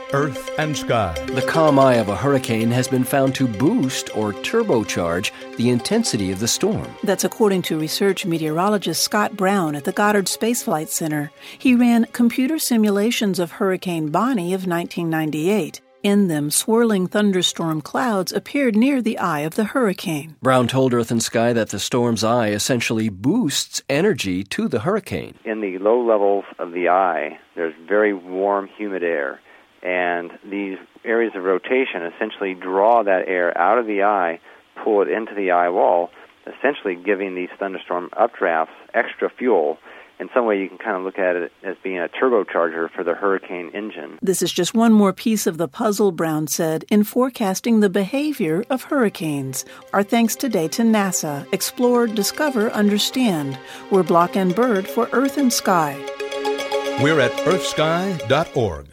Earth and Sky. The calm eye of a hurricane has been found to boost or turbocharge the intensity of the storm. That's according to research meteorologist Scott Brown at the Goddard Space Flight Center. He ran computer simulations of Hurricane Bonnie of 1998. In them, swirling thunderstorm clouds appeared near the eye of the hurricane. Brown told Earth and Sky that the storm's eye essentially boosts energy to the hurricane. In the low levels of the eye, there's very warm, humid air, and these areas of rotation essentially draw that air out of the eye, pull it into the eye wall, essentially giving these thunderstorm updrafts extra fuel. In some way, you can kind of look at it as being a turbocharger for the hurricane engine. This is just one more piece of the puzzle, Brown said, in forecasting the behavior of hurricanes. Our thanks today to NASA. Explore, discover, understand. We're Block and Bird for Earth and Sky. We're at earthsky.org.